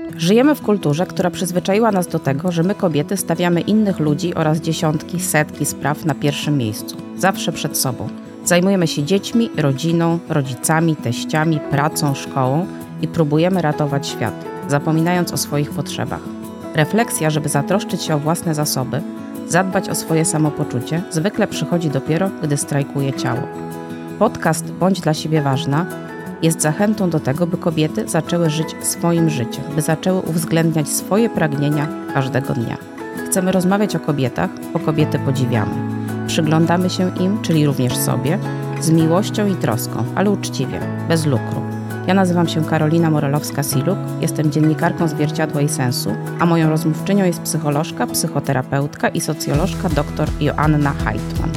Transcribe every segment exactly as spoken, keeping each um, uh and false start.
Żyjemy w kulturze, która przyzwyczaiła nas do tego, że my kobiety stawiamy innych ludzi oraz dziesiątki, setki spraw na pierwszym miejscu. Zawsze przed sobą. Zajmujemy się dziećmi, rodziną, rodzicami, teściami, pracą, szkołą i próbujemy ratować świat, zapominając o swoich potrzebach. Refleksja, żeby zatroszczyć się o własne zasoby, zadbać o swoje samopoczucie, zwykle przychodzi dopiero, gdy strajkuje ciało. Podcast Bądź dla siebie ważna jest zachętą do tego, by kobiety zaczęły żyć swoim życiem, by zaczęły uwzględniać swoje pragnienia każdego dnia. Chcemy rozmawiać o kobietach, bo kobiety podziwiamy. Przyglądamy się im, czyli również sobie, z miłością i troską, ale uczciwie, bez lukru. Ja nazywam się Karolina Morelowska-Siluk, jestem dziennikarką Zwierciadła i Sensu, a moją rozmówczynią jest psycholożka, psychoterapeutka i socjolożka dr Joanna Heitman.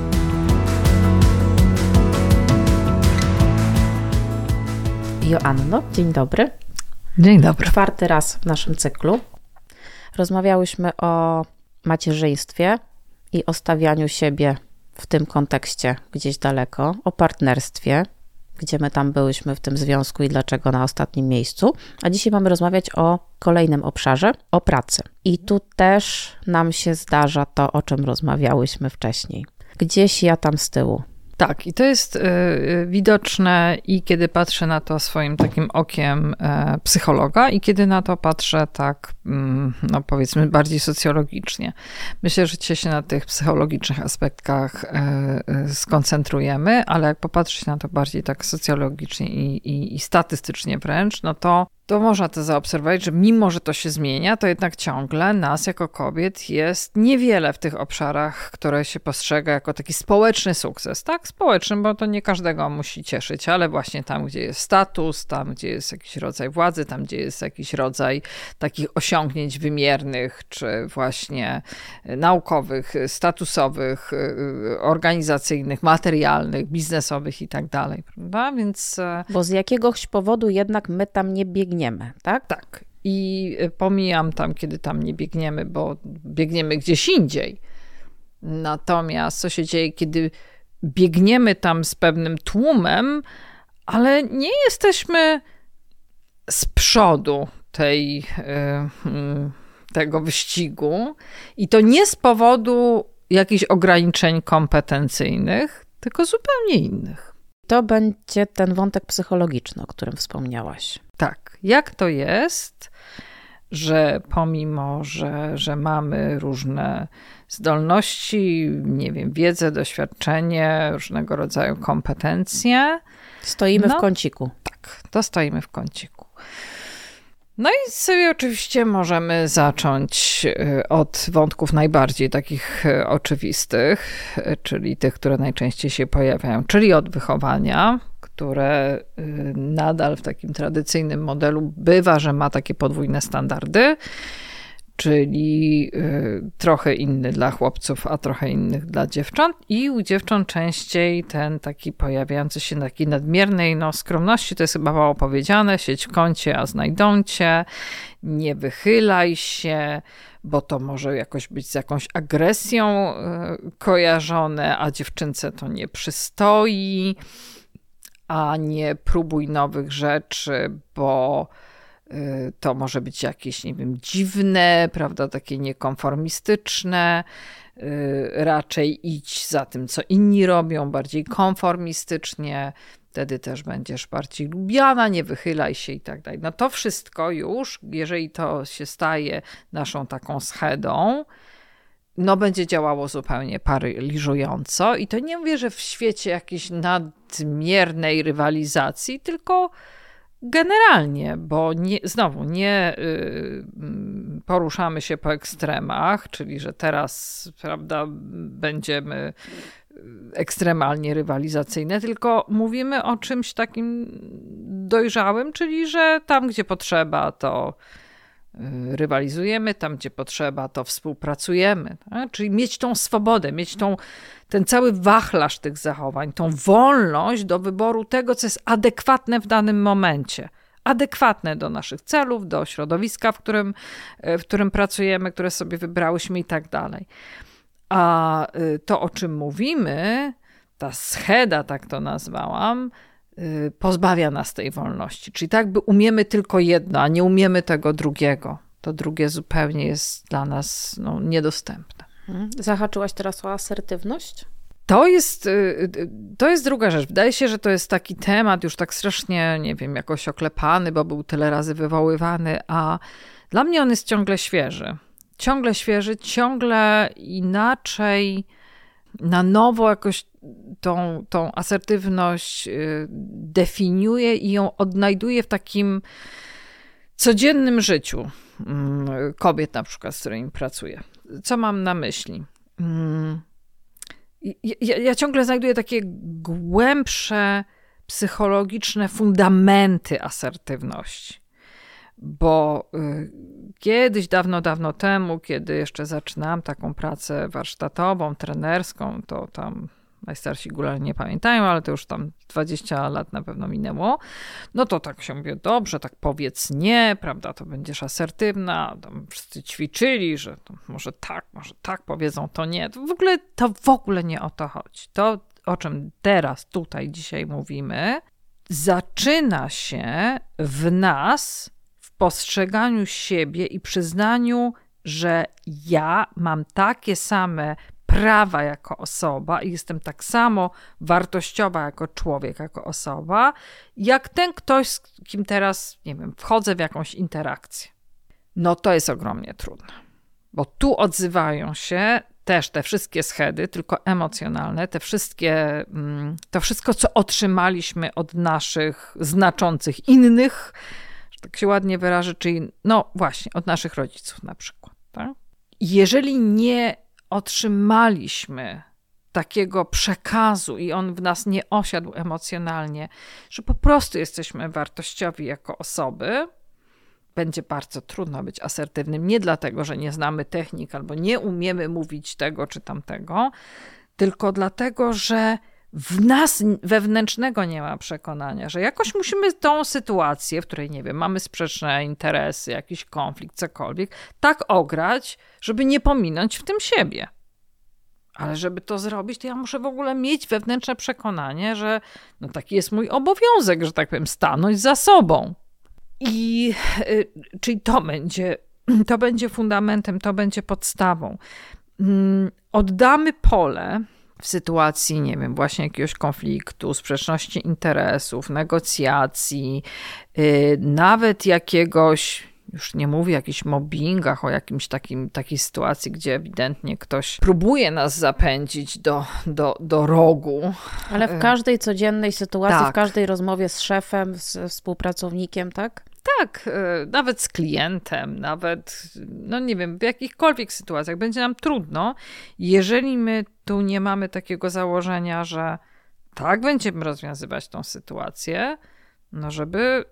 Joanno, dzień dobry. Dzień dobry. Czwarty raz w naszym cyklu. Rozmawiałyśmy o macierzyństwie i o stawianiu siebie w tym kontekście gdzieś daleko, o partnerstwie, gdzie my tam byłyśmy w tym związku i dlaczego na ostatnim miejscu. A dzisiaj mamy rozmawiać o kolejnym obszarze, o pracy. I tu też nam się zdarza to, o czym rozmawiałyśmy wcześniej. Gdzieś ja tam z tyłu. Tak, i to jest y, widoczne i kiedy patrzę na to swoim takim okiem y, psychologa i kiedy na to patrzę tak, y, no powiedzmy bardziej socjologicznie. Myślę, że dzisiaj się na tych psychologicznych aspektach y, y, skoncentrujemy, ale jak popatrzeć na to bardziej tak socjologicznie i, i, i statystycznie wręcz, no to to można to zaobserwować, że mimo, że to się zmienia, to jednak ciągle nas jako kobiet jest niewiele w tych obszarach, które się postrzega jako taki społeczny sukces. Tak, społeczny, bo to nie każdego musi cieszyć, ale właśnie tam, gdzie jest status, tam, gdzie jest jakiś rodzaj władzy, tam, gdzie jest jakiś rodzaj takich osiągnięć wymiernych, czy właśnie naukowych, statusowych, organizacyjnych, materialnych, biznesowych i tak dalej, prawda? Więc... Bo z jakiegoś powodu jednak my tam nie biegniemy. Biegniemy, tak? Tak. I pomijam tam, kiedy tam nie biegniemy, bo biegniemy gdzieś indziej. Natomiast co się dzieje, kiedy biegniemy tam z pewnym tłumem, ale nie jesteśmy z przodu tej, tego wyścigu i to nie z powodu jakichś ograniczeń kompetencyjnych, tylko zupełnie innych. To będzie ten wątek psychologiczny, o którym wspomniałaś. Tak. Jak to jest, że pomimo, że, że mamy różne zdolności, nie wiem, wiedzę, doświadczenie, różnego rodzaju kompetencje. Stoimy no, w kąciku. Tak, to stoimy w kąciku. No i sobie oczywiście możemy zacząć od wątków najbardziej takich oczywistych, czyli tych, które najczęściej się pojawiają, czyli od wychowania, które nadal w takim tradycyjnym modelu bywa, że ma takie podwójne standardy, czyli trochę inny dla chłopców, a trochę innych dla dziewcząt. I u dziewcząt częściej ten taki pojawiający się takiej nadmiernej no, skromności, to jest chyba mało powiedziane, siedź w kącie, a znajdą cię, nie wychylaj się, bo to może jakoś być z jakąś agresją kojarzone, a dziewczynce to nie przystoi, a nie próbuj nowych rzeczy, bo to może być jakieś, nie wiem, dziwne, prawda, takie niekonformistyczne. Raczej idź za tym, co inni robią, bardziej konformistycznie. Wtedy też będziesz bardziej lubiana, nie wychylaj się i tak dalej. No to wszystko już, jeżeli to się staje naszą taką schedą, no będzie działało zupełnie paraliżująco. I to nie mówię, że w świecie jakiejś nadmiernej rywalizacji, tylko generalnie, bo nie, znowu nie y, poruszamy się po ekstremach, czyli że teraz, prawda, będziemy ekstremalnie rywalizacyjne, tylko mówimy o czymś takim dojrzałym, czyli że tam, gdzie potrzeba, to rywalizujemy, tam, gdzie potrzeba, to współpracujemy. Tak? Czyli mieć tą swobodę, mieć tą, ten cały wachlarz tych zachowań, tą wolność do wyboru tego, co jest adekwatne w danym momencie. Adekwatne do naszych celów, do środowiska, w którym, w którym pracujemy, które sobie wybrałyśmy i tak dalej. A to, o czym mówimy, ta scheda, tak to nazwałam, pozbawia nas tej wolności. Czyli tak by umiemy tylko jedno, a nie umiemy tego drugiego. To drugie zupełnie jest dla nas no, niedostępne. Zahaczyłaś teraz o asertywność? To jest, to jest druga rzecz. Wydaje się, że to jest taki temat już tak strasznie, nie wiem, jakoś oklepany, bo był tyle razy wywoływany, a dla mnie on jest ciągle świeży. Ciągle świeży, ciągle inaczej, na nowo jakoś tą, tą asertywność definiuje i ją odnajduje w takim codziennym życiu kobiet na przykład, z którymi pracuję. Co mam na myśli? Ja, ja ciągle znajduję takie głębsze, psychologiczne fundamenty asertywności. Bo y, kiedyś, dawno, dawno temu, kiedy jeszcze zaczynałam taką pracę warsztatową, trenerską, to tam najstarsi górale nie pamiętają, ale to już tam dwadzieścia lat na pewno minęło, no to tak się mówię, dobrze, tak powiedz nie, prawda, to będziesz asertywna, tam wszyscy ćwiczyli, że to może tak, może tak powiedzą, to nie. To w ogóle, to w ogóle nie o to chodzi. To, o czym teraz, tutaj, dzisiaj mówimy, zaczyna się w nas, w postrzeganiu siebie i przyznaniu, że ja mam takie same prawa jako osoba i jestem tak samo wartościowa jako człowiek, jako osoba, jak ten ktoś, z kim teraz, nie wiem, wchodzę w jakąś interakcję. No to jest ogromnie trudne, bo tu odzywają się też te wszystkie schedy, tylko emocjonalne, te wszystkie, to wszystko, co otrzymaliśmy od naszych znaczących innych, że tak się ładnie wyrażę, czyli no właśnie, od naszych rodziców na przykład. Tak? Jeżeli nie otrzymaliśmy takiego przekazu i on w nas nie osiadł emocjonalnie, że po prostu jesteśmy wartościowi jako osoby, będzie bardzo trudno być asertywnym. Nie dlatego, że nie znamy technik albo nie umiemy mówić tego czy tamtego, tylko dlatego, że w nas wewnętrznego nie ma przekonania, że jakoś musimy tą sytuację, w której, nie wiem, mamy sprzeczne interesy, jakiś konflikt, cokolwiek, tak ograć, żeby nie pominąć w tym siebie. Ale żeby to zrobić, to ja muszę w ogóle mieć wewnętrzne przekonanie, że no taki jest mój obowiązek, że tak powiem, stanąć za sobą. I y, czyli to będzie, to będzie fundamentem, to będzie podstawą. Y, oddamy pole w sytuacji, nie wiem, właśnie jakiegoś konfliktu, sprzeczności interesów, negocjacji, yy, nawet jakiegoś, już nie mówię o jakichś mobbingach, o jakimś takim, takiej sytuacji, gdzie ewidentnie ktoś próbuje nas zapędzić do, do, do rogu. Ale w każdej codziennej sytuacji, tak. w każdej rozmowie z szefem, z współpracownikiem, tak? Tak, nawet z klientem, nawet, no nie wiem, w jakichkolwiek sytuacjach będzie nam trudno, jeżeli my tu nie mamy takiego założenia, że tak będziemy rozwiązywać tą sytuację, no żeby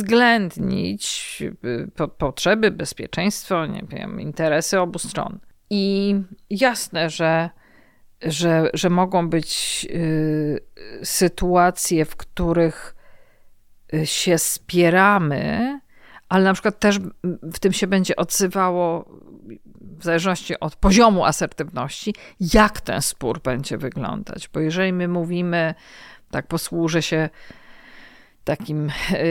uwzględnić po, potrzeby, bezpieczeństwo, nie wiem, interesy obu stron. I jasne, że, że, że mogą być y, sytuacje, w których się spieramy, ale na przykład też w tym się będzie odzywało, w zależności od poziomu asertywności, jak ten spór będzie wyglądać. Bo jeżeli my mówimy, tak posłużę się takim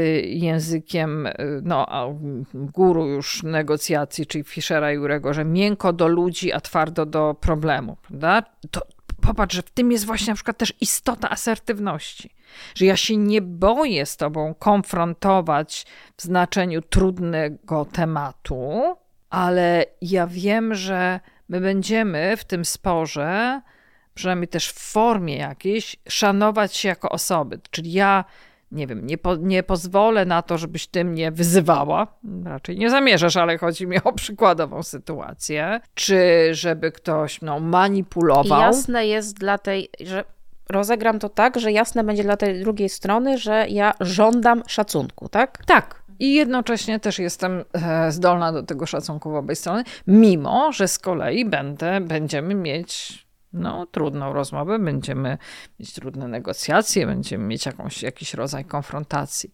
językiem no, guru już negocjacji, czyli Fischera i Urego, że miękko do ludzi, a twardo do problemu, prawda? To popatrz, że w tym jest właśnie na przykład też istota asertywności. Że ja się nie boję z tobą konfrontować w znaczeniu trudnego tematu, ale ja wiem, że my będziemy w tym sporze, przynajmniej też w formie jakiejś, szanować się jako osoby. Czyli ja, nie wiem, nie, po, nie pozwolę na to, żebyś ty mnie wyzywała. Raczej nie zamierzasz, ale chodzi mi o przykładową sytuację. Czy żeby ktoś no, manipulował. I jasne jest dla tej, że rozegram to tak, że jasne będzie dla tej drugiej strony, że ja żądam szacunku, tak? Tak. I jednocześnie też jestem zdolna do tego szacunku w obej strony, mimo że z kolei będę, będziemy mieć no, trudną rozmowę, będziemy mieć trudne negocjacje, będziemy mieć jakąś, jakiś rodzaj konfrontacji.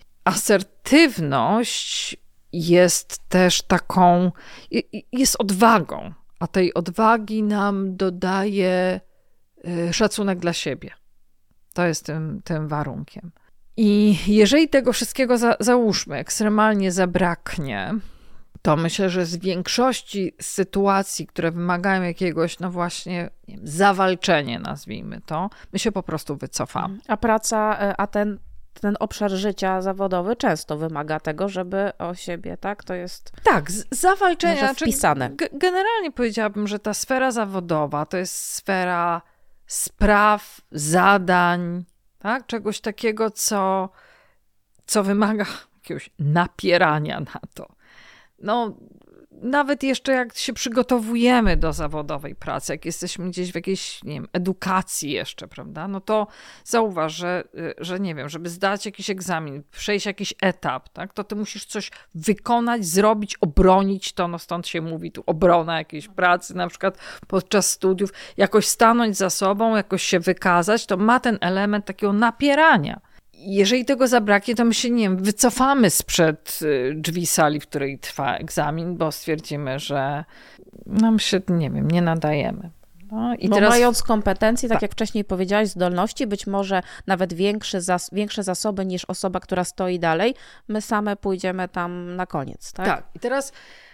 Asertywność jest też taką, jest odwagą, a tej odwagi nam dodaje szacunek dla siebie. To jest tym, tym warunkiem. I jeżeli tego wszystkiego za, załóżmy, ekstremalnie zabraknie, to myślę, że z większości sytuacji, które wymagają jakiegoś, no właśnie, nie wiem, zawalczenia, nazwijmy to, my się po prostu wycofamy. A praca, a ten, ten obszar życia zawodowy często wymaga tego, żeby o siebie, tak? To jest tak, z, zawalczenia. Może wpisane. G- generalnie powiedziałabym, że ta sfera zawodowa to jest sfera spraw, zadań, tak? Czegoś takiego, co, co wymaga jakiegoś napierania na to. No, nawet jeszcze jak się przygotowujemy do zawodowej pracy, jak jesteśmy gdzieś w jakiejś, nie wiem, edukacji jeszcze, prawda, no to zauważ, że, że nie wiem, żeby zdać jakiś egzamin, przejść jakiś etap, tak, to ty musisz coś wykonać, zrobić, obronić to, no stąd się mówi tu obrona jakiejś pracy, na przykład podczas studiów, jakoś stanąć za sobą, jakoś się wykazać, to ma ten element takiego napierania. Jeżeli tego zabraknie, to my się, nie wiem, wycofamy sprzed drzwi sali, w której trwa egzamin, bo stwierdzimy, że nam się, nie wiem, nie nadajemy. No, i bo teraz... mając kompetencje, tak, tak Tak. jak wcześniej powiedziałaś, zdolności, być może nawet większy zas- większe zasoby niż osoba, która stoi dalej, my same pójdziemy tam na koniec, tak? Tak. I teraz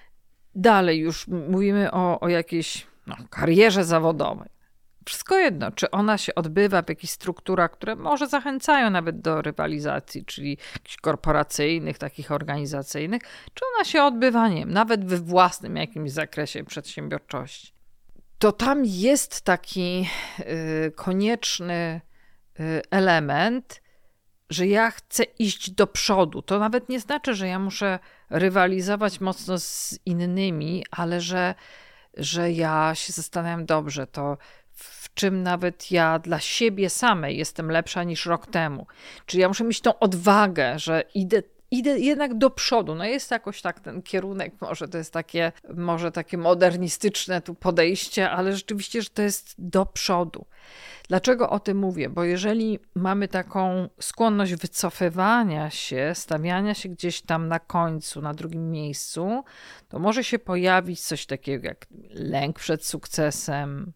dalej już mówimy o, o jakiejś no, karierze zawodowej. Wszystko jedno, czy ona się odbywa w jakichś strukturach, które może zachęcają nawet do rywalizacji, czyli jakichś korporacyjnych, takich organizacyjnych, czy ona się odbywa, nie wiem, nawet we własnym jakimś zakresie przedsiębiorczości. To tam jest taki y, konieczny y, element, że ja chcę iść do przodu. To nawet nie znaczy, że ja muszę rywalizować mocno z innymi, ale że, że ja się zastanawiam, dobrze, to w czym nawet ja dla siebie samej jestem lepsza niż rok temu. Czyli ja muszę mieć tą odwagę, że idę, idę jednak do przodu. No jest jakoś tak ten kierunek, może to jest takie, może takie modernistyczne tu podejście, ale rzeczywiście, że to jest do przodu. Dlaczego o tym mówię? Bo jeżeli mamy taką skłonność wycofywania się, stawiania się gdzieś tam na końcu, na drugim miejscu, to może się pojawić coś takiego jak lęk przed sukcesem,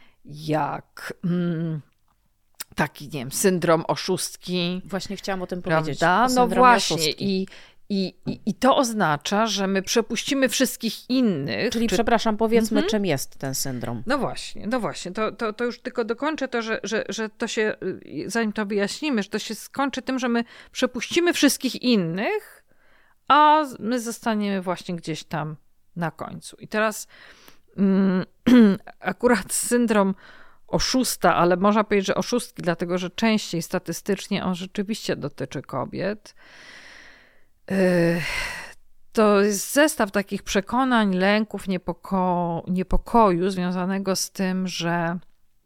jak mm, taki, nie wiem, syndrom oszustki. Właśnie chciałam o tym powiedzieć. Prawda? O No właśnie. oszustki. I, i, i, I to oznacza, że my przepuścimy wszystkich innych. Czyli, czy... przepraszam, powiedzmy, Mhm. czym jest ten syndrom. No właśnie, no właśnie. To, to, to już tylko dokończę to, że, że, że to się, zanim to wyjaśnimy, że to się skończy tym, że my przepuścimy wszystkich innych, a my zostaniemy właśnie gdzieś tam na końcu. I teraz mm, akurat syndrom oszusta, ale można powiedzieć, że oszustki, dlatego że częściej statystycznie on rzeczywiście dotyczy kobiet. Yy, to jest zestaw takich przekonań, lęków, niepoko- niepokoju związanego z tym, że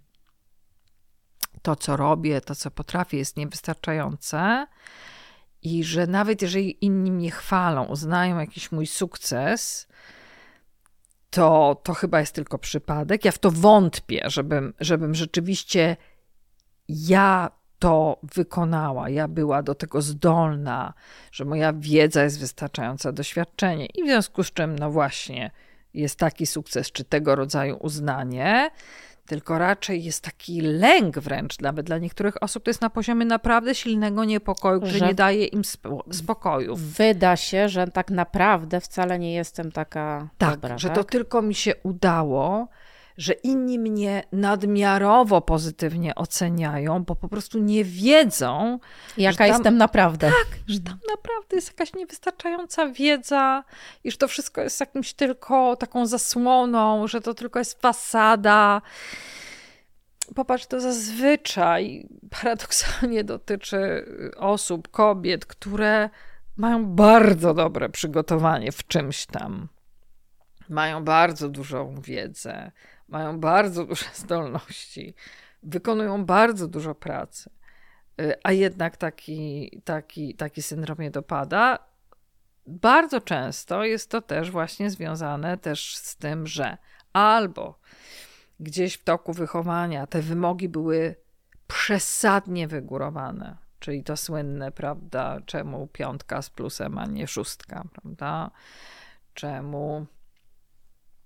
to, co robię, to, co potrafię, jest niewystarczające i że nawet jeżeli inni mnie chwalą, uznają jakiś mój sukces, to, to chyba jest tylko przypadek. Ja w to wątpię, żebym, żebym rzeczywiście ja to wykonała, ja była do tego zdolna, że moja wiedza jest wystarczająca, doświadczenie i w związku z czym, no właśnie, jest taki sukces, czy tego rodzaju uznanie, tylko raczej jest taki lęk wręcz, nawet dla niektórych osób to jest na poziomie naprawdę silnego niepokoju, który Że nie daje im spo- spokoju. Wyda się, że tak naprawdę wcale nie jestem taka Tak, dobra. że tak? to tylko mi się udało, że inni mnie nadmiarowo pozytywnie oceniają, bo po prostu nie wiedzą, Jaka tam- jestem naprawdę. tak, że tam naprawdę jest jakaś niewystarczająca wiedza i że to wszystko jest jakimś tylko taką zasłoną, że to tylko jest fasada. Popatrz, to zazwyczaj paradoksalnie dotyczy osób, kobiet, które mają bardzo dobre przygotowanie w czymś tam. Mają bardzo dużą wiedzę, mają bardzo duże zdolności, wykonują bardzo dużo pracy, a jednak taki, taki, taki syndrom je dopada. Bardzo często jest to też właśnie związane też z tym, że albo gdzieś w toku wychowania te wymogi były przesadnie wygórowane, czyli to słynne, prawda, czemu piątka z plusem, a nie szóstka, prawda, czemu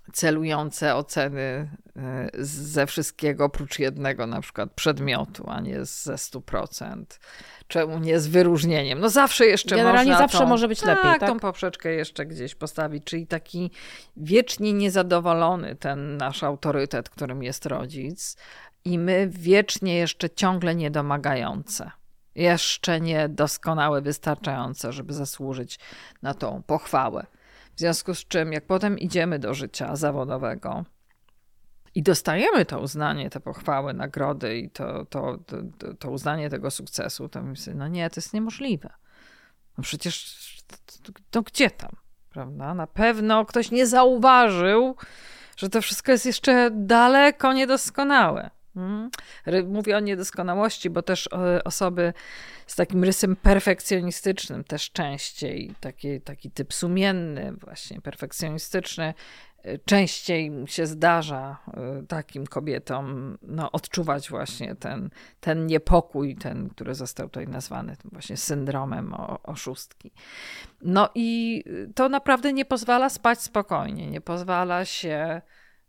celujące oceny ze wszystkiego oprócz jednego na przykład przedmiotu, a nie ze stu procent. Czemu nie z wyróżnieniem? No zawsze jeszcze Generalnie można zawsze tą, może być lepiej, tak? tą poprzeczkę jeszcze gdzieś postawić, czyli taki wiecznie niezadowolony ten nasz autorytet, którym jest rodzic i my wiecznie jeszcze ciągle niedomagające. Jeszcze niedoskonałe, wystarczające, żeby zasłużyć na tą pochwałę. W związku z czym, jak potem idziemy do życia zawodowego i dostajemy to uznanie, te pochwały, nagrody i to, to, to, to uznanie tego sukcesu, to myślę, no nie, to jest niemożliwe. No przecież to, to gdzie tam, prawda? Na pewno ktoś nie zauważył, że to wszystko jest jeszcze daleko niedoskonałe. Hmm? Mówię o niedoskonałości, bo też osoby z takim rysem perfekcjonistycznym też częściej, taki, taki typ sumienny, właśnie perfekcjonistyczny, częściej się zdarza takim kobietom no, odczuwać właśnie ten, ten niepokój, ten, który został tutaj nazwany tym właśnie syndromem oszustki. No i to naprawdę nie pozwala spać spokojnie, nie pozwala się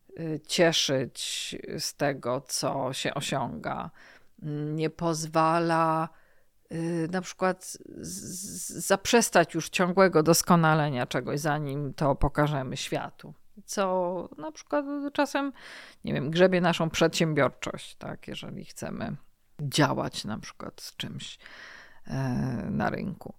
cieszyć z tego, co się osiąga. Nie pozwala na przykład zaprzestać już ciągłego doskonalenia czegoś, zanim to pokażemy światu. Co na przykład czasem, nie wiem, grzebie naszą przedsiębiorczość, tak, jeżeli chcemy działać na przykład z czymś na rynku.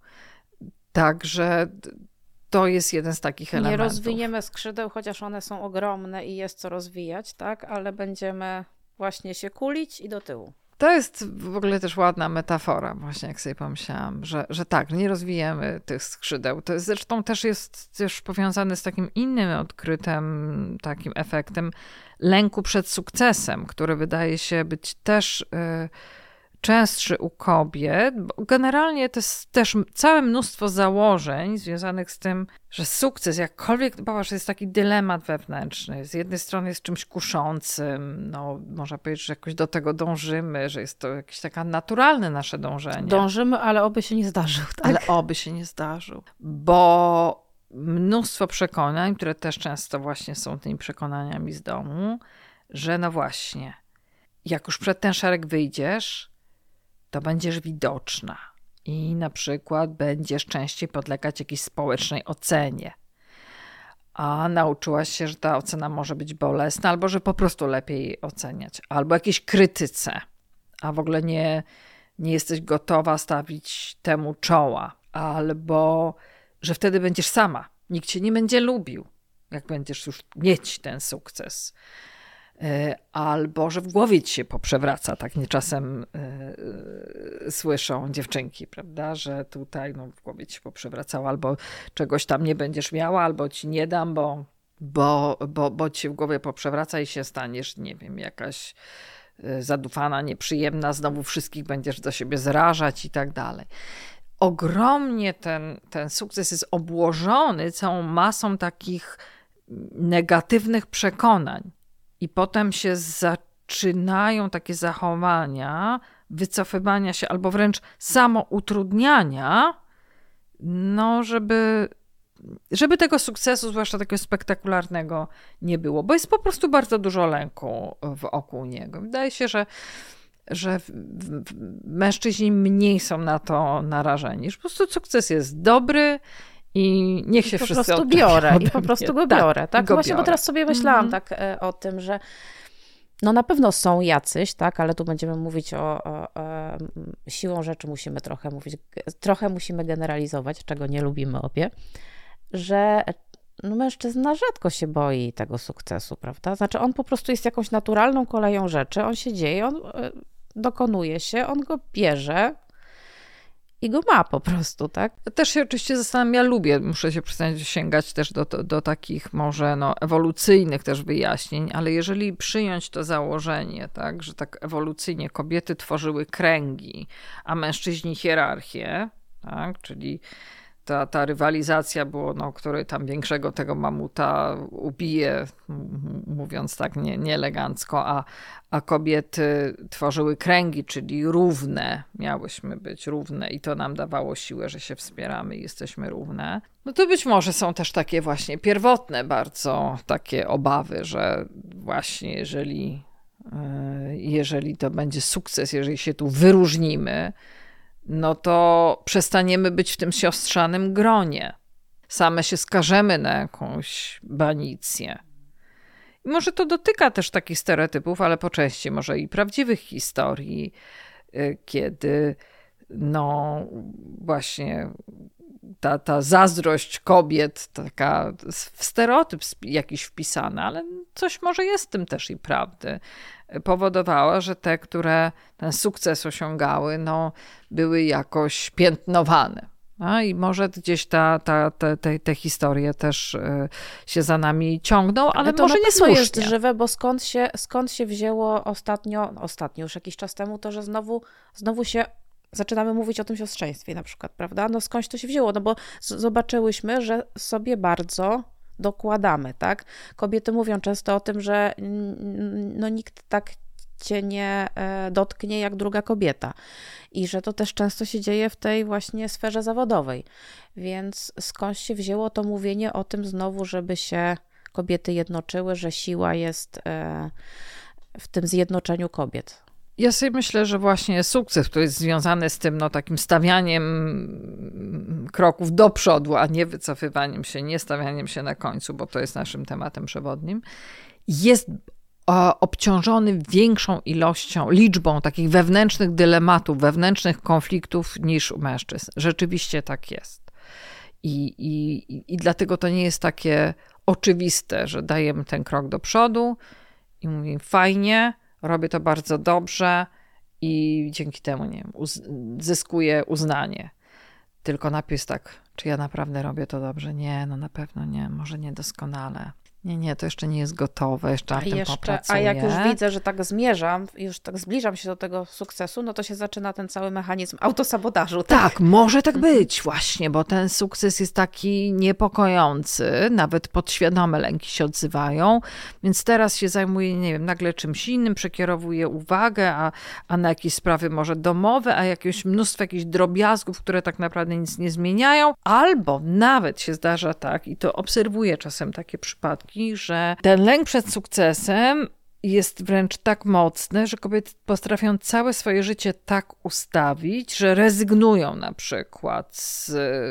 Także to jest jeden z takich elementów. Nie rozwiniemy skrzydeł, chociaż one są ogromne i jest co rozwijać, tak, ale będziemy właśnie się kulić i do tyłu. To jest w ogóle też ładna metafora, właśnie jak sobie pomyślałam, że, że tak, nie rozwijemy tych skrzydeł. To jest, zresztą też jest też powiązane z takim innym odkrytym takim efektem lęku przed sukcesem, który wydaje się być też y, częstszy u kobiet, bo generalnie to jest też całe mnóstwo założeń związanych z tym, że sukces, jakkolwiek, popatrz, jest taki dylemat wewnętrzny. Z jednej strony jest czymś kuszącym, no można powiedzieć, że jakoś do tego dążymy, że jest to jakieś takie naturalne nasze dążenie. Dążymy, ale oby się nie zdarzył. Tak? Ale oby się nie zdarzył. Bo mnóstwo przekonań, które też często właśnie są tymi przekonaniami z domu, że no właśnie, jak już przed ten szereg wyjdziesz, to będziesz widoczna i na przykład będziesz częściej podlegać jakiejś społecznej ocenie. A nauczyłaś się, że ta ocena może być bolesna, albo że po prostu lepiej oceniać, albo jakiejś krytyce, a w ogóle nie, nie jesteś gotowa stawić temu czoła, albo że wtedy będziesz sama, nikt cię nie będzie lubił, jak będziesz już mieć ten sukces. Albo że w głowie ci się poprzewraca, tak nie czasem yy, słyszą dziewczynki, prawda, że tutaj no, w głowie ci się poprzewracało, albo czegoś tam nie będziesz miała, albo ci nie dam, bo, bo, bo, bo ci się w głowie poprzewraca i się staniesz, nie wiem, jakaś zadufana, nieprzyjemna, znowu wszystkich będziesz do siebie zrażać i tak dalej. Ogromnie ten, ten sukces jest obłożony całą masą takich negatywnych przekonań. I potem się zaczynają takie zachowania wycofywania się albo wręcz samoutrudniania, no żeby, żeby tego sukcesu, zwłaszcza takiego spektakularnego, nie było. Bo jest po prostu bardzo dużo lęku wokół niego. Wydaje się, że, że mężczyźni mniej są na to narażeni. Że po prostu sukces jest dobry, i niech się I po wszyscy prostu biorę i po mnie. prostu go biorę. Tak, tak? Go Właśnie, biorę. Bo teraz sobie myślałam mm-hmm. tak e, o tym, że no na pewno są jacyś, tak, ale tu będziemy mówić o, o, o siłą rzeczy musimy trochę mówić, trochę musimy generalizować, czego nie lubimy obie, że no mężczyzna rzadko się boi tego sukcesu, prawda? Znaczy on po prostu jest jakąś naturalną koleją rzeczy, on się dzieje, on dokonuje się, on go bierze, i go ma po prostu, tak? Też się oczywiście zastanawiam, ja lubię, muszę się przyznać, sięgać też do, do, do takich może no, ewolucyjnych też wyjaśnień, ale jeżeli przyjąć to założenie, tak, że tak ewolucyjnie kobiety tworzyły kręgi, a mężczyźni hierarchię, tak, czyli ta, ta rywalizacja było, no, który tam większego tego mamuta ubije, mówiąc tak nie, nieelegancko, a, a kobiety tworzyły kręgi, czyli równe, miałyśmy być równe i to nam dawało siłę, że się wspieramy i jesteśmy równe. No to być może są też takie właśnie pierwotne bardzo takie obawy, że właśnie jeżeli, jeżeli to będzie sukces, jeżeli się tu wyróżnimy, no to przestaniemy być w tym siostrzanym gronie. Same się skażemy na jakąś banicję. I może to dotyka też takich stereotypów, ale po części może i prawdziwych historii, kiedy no właśnie ta, ta zazdrość kobiet, taka w stereotyp jakiś wpisana, ale coś może jest w tym też i prawdy, powodowała, że te, które ten sukces osiągały, no, były jakoś piętnowane. A i może gdzieś ta, ta, te, te, te historie też się za nami ciągną, ale, ale to może nie słusznie. Jest żywe, bo skąd się, skąd się wzięło ostatnio, ostatnio już jakiś czas temu, to, że znowu, znowu się zaczynamy mówić o tym siostrzeństwie na przykład, prawda? No skądś to się wzięło? No bo zobaczyłyśmy, że sobie bardzo dokładamy, tak? Kobiety mówią często o tym, że no nikt tak cię nie dotknie jak druga kobieta i że to też często się dzieje w tej właśnie sferze zawodowej. Więc skąd się wzięło to mówienie o tym znowu, żeby się kobiety jednoczyły, że siła jest w tym zjednoczeniu kobiet? Ja sobie myślę, że właśnie sukces, który jest związany z tym no, takim stawianiem kroków do przodu, a nie wycofywaniem się, nie stawianiem się na końcu, bo to jest naszym tematem przewodnim, jest obciążony większą ilością, liczbą takich wewnętrznych dylematów, wewnętrznych konfliktów niż u mężczyzn. Rzeczywiście tak jest. I, i, i dlatego to nie jest takie oczywiste, że dajemy ten krok do przodu i mówimy fajnie, robię to bardzo dobrze i dzięki temu, nie wiem, uz- zyskuję uznanie. Tylko najpierw jest tak, czy ja naprawdę robię to dobrze? Nie, no na pewno nie, może niedoskonale. Nie, nie, to jeszcze nie jest gotowe, jeszcze nad tym popracuję. A jak już widzę, że tak zmierzam, już tak zbliżam się do tego sukcesu, no to się zaczyna ten cały mechanizm autosabotażu. Tak, tak może tak być właśnie, bo ten sukces jest taki niepokojący, nawet podświadome lęki się odzywają, więc teraz się zajmuję, nie wiem, nagle czymś innym, przekierowuję uwagę, a, a na jakieś sprawy może domowe, a jakieś mnóstwo jakichś drobiazgów, które tak naprawdę nic nie zmieniają, albo nawet się zdarza tak, i to obserwuję czasem takie przypadki, że ten lęk przed sukcesem jest wręcz tak mocny, że kobiety potrafią całe swoje życie tak ustawić, że rezygnują na przykład z,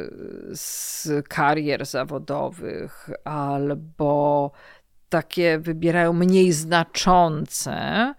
z karier zawodowych albo takie wybierają mniej znaczące,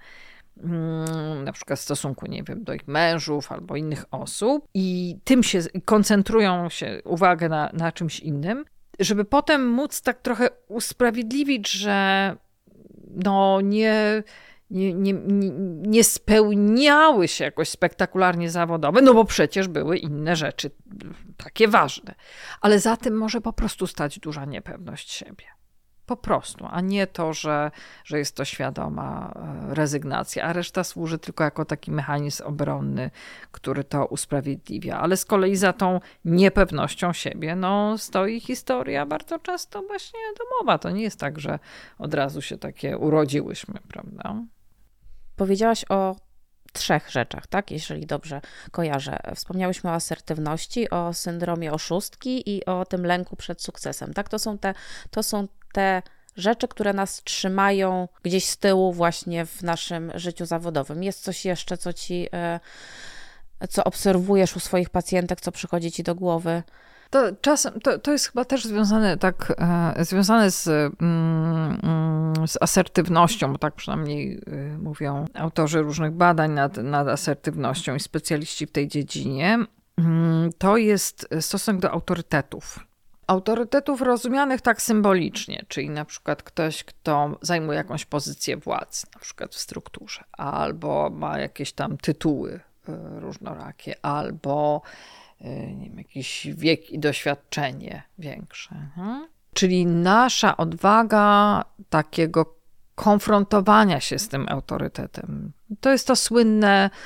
na przykład w stosunku, nie wiem, do ich mężów albo innych osób i tym się koncentrują się uwagę na, na czymś innym, żeby potem móc tak trochę usprawiedliwić, że no nie, nie, nie, nie spełniały się jakoś spektakularnie zawodowe, no bo przecież były inne rzeczy takie ważne. Ale za tym może po prostu stać duża niepewność siebie. Po prostu, a nie to, że, że jest to świadoma rezygnacja, a reszta służy tylko jako taki mechanizm obronny, który to usprawiedliwia. Ale z kolei za tą niepewnością siebie no, stoi historia bardzo często właśnie domowa. To nie jest tak, że od razu się takie urodziłyśmy, prawda? Powiedziałaś o trzech rzeczach, tak? Jeżeli dobrze kojarzę. Wspomniałyśmy o asertywności, o syndromie oszustki i o tym lęku przed sukcesem, tak? To są te, to są te rzeczy, które nas trzymają gdzieś z tyłu właśnie w naszym życiu zawodowym. Jest coś jeszcze, co ci, co obserwujesz u swoich pacjentek, co przychodzi ci do głowy? To czasem, to, to jest chyba też związane tak, e, związane z, mm, z asertywnością, bo tak przynajmniej y, mówią autorzy różnych badań nad, nad asertywnością i specjaliści w tej dziedzinie. Mm, to jest stosunek do autorytetów. Autorytetów rozumianych tak symbolicznie, czyli na przykład ktoś, kto zajmuje jakąś pozycję władzy, na przykład w strukturze, albo ma jakieś tam tytuły y, różnorakie, albo nie wiem, jakiś wiek i doświadczenie większe. Hmm? Czyli nasza odwaga takiego konfrontowania się z tym autorytetem. To jest to słynne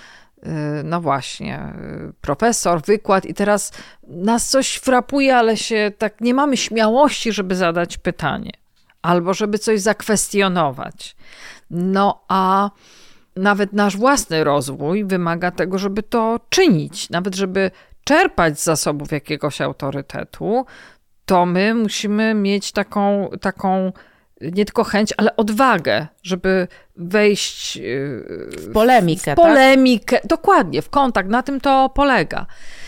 no właśnie, profesor, wykład i teraz nas coś frapuje, ale się tak nie mamy śmiałości, żeby zadać pytanie albo żeby coś zakwestionować. No a nawet nasz własny rozwój wymaga tego, żeby to czynić, nawet żeby czerpać z zasobów jakiegoś autorytetu, to my musimy mieć taką, taką nie tylko chęć, ale odwagę, żeby wejść w polemikę. W polemikę, tak? Dokładnie, w kontakt. Na tym to polega.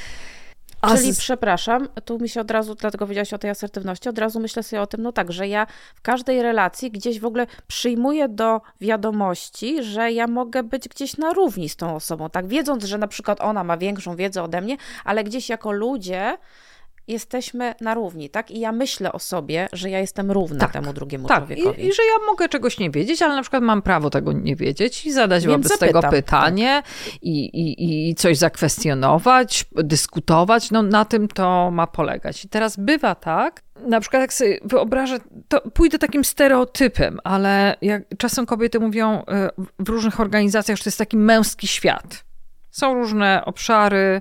A Czyli, z... przepraszam, tu mi się od razu, dlatego powiedziałaś o tej asertywności, od razu myślę sobie o tym, no tak, że ja w każdej relacji gdzieś w ogóle przyjmuję do wiadomości, że ja mogę być gdzieś na równi z tą osobą, tak, wiedząc, że na przykład ona ma większą wiedzę ode mnie, ale gdzieś jako ludzie jesteśmy na równi, tak? I ja myślę o sobie, że ja jestem równa tak, temu drugiemu tak. człowiekowi. I, I że ja mogę czegoś nie wiedzieć, ale na przykład mam prawo tego nie wiedzieć i zadać Więc wobec zapytam, tego pytanie tak. i, i, i coś zakwestionować, dyskutować. No na tym to ma polegać. I teraz bywa tak, na przykład jak sobie wyobrażę, to pójdę takim stereotypem, ale jak czasem kobiety mówią w różnych organizacjach, że to jest taki męski świat. Są różne obszary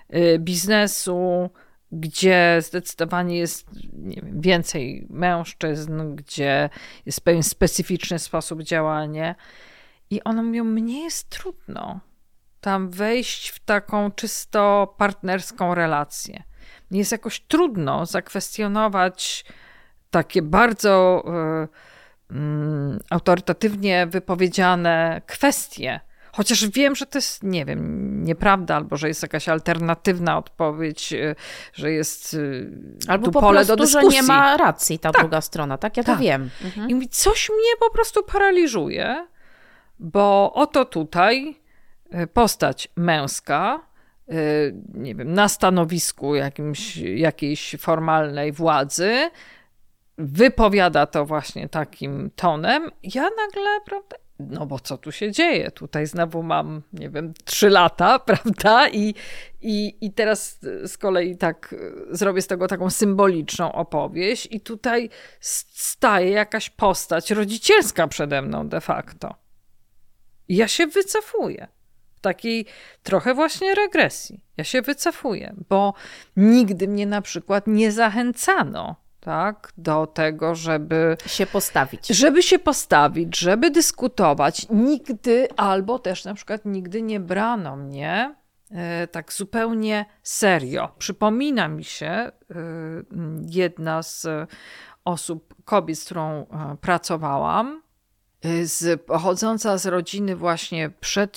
biznesu, gdzie zdecydowanie jest nie wiem, więcej mężczyzn, gdzie jest pewien specyficzny sposób działania. I one mówią, mnie jest trudno tam wejść w taką czysto partnerską relację. Mnie jest jakoś trudno zakwestionować takie bardzo y, y, autorytatywnie wypowiedziane kwestie. Chociaż wiem, że to jest, nie wiem, nieprawda, albo że jest jakaś alternatywna odpowiedź, że jest albo tu po pole prostu, do dyskusji. że nie ma racji ta tak. druga strona, tak? Ja tak. to wiem. Mhm. I mówi, coś mnie po prostu paraliżuje, bo oto tutaj postać męska, nie wiem, na stanowisku jakimś, jakiejś formalnej władzy, wypowiada to właśnie takim tonem. Ja nagle, prawda, no bo co tu się dzieje? Tutaj znowu mam, nie wiem, trzy lata, prawda? I, i, i teraz z kolei tak zrobię z tego taką symboliczną opowieść i tutaj staje jakaś postać rodzicielska przede mną de facto. I ja się wycofuję. W takiej trochę właśnie regresji. Ja się wycofuję, bo nigdy mnie na przykład nie zachęcano tak, do tego, żeby się postawić. Żeby się postawić, żeby dyskutować. Nigdy, albo też na przykład nigdy nie brano mnie e, tak zupełnie serio. Przypomina mi się e, jedna z osób, kobiet, z którą e, pracowałam, e, z, pochodząca z rodziny właśnie